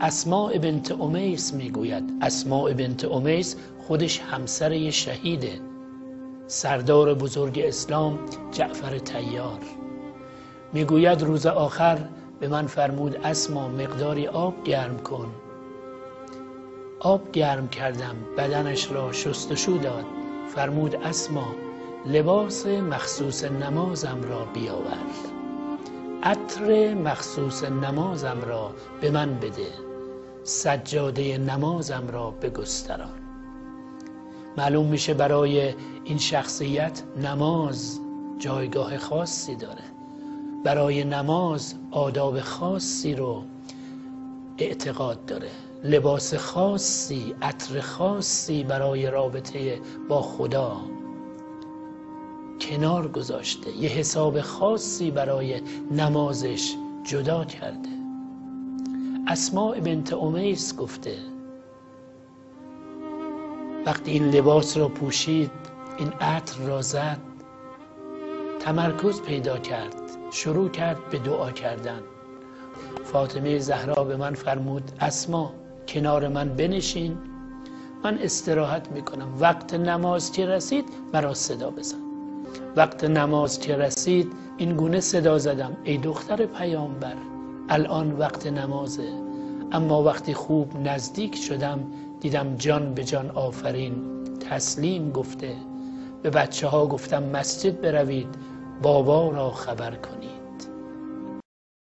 اسماء بنت امیس میگوید. اسماء بنت امیس خودش همسر یه شهیده، سردار بزرگ اسلام جعفر طیار. میگوید روز آخر به من فرمود اسما مقداری آب گرم کن. آب گرم کردم، بدنش را شستشو داد. فرمود اسما لباس مخصوص نمازم را بیاور، عطر مخصوص نمازم را به من بده، سجاده نمازم را بگستران. معلوم میشه برای این شخصیت نماز جایگاه خاصی داره. برای نماز آداب خاصی رو اعتقاد داره، لباس خاصی، عطر خاصی برای رابطه با خدا کنار گذاشته، یه حساب خاصی برای نمازش جدا کرده. اسماء بنت امیس گفته وقتی این لباس را پوشید، این عطر را زد، تمرکز پیدا کرد، شروع کرد به دعا کردن. فاطمه زهرا به من فرمود اسما کنار من بنشین، من استراحت میکنم، وقت نماز که رسید مرا صدا بزن. وقت نماز که رسید این گونه صدا زدم ای دختر پیامبر الان وقت نمازه. اما وقتی خوب نزدیک شدم دیدم جان به جان آفرین تسلیم گفته. به بچه ها گفتم مسجد بروید، بابا را خبر کنید.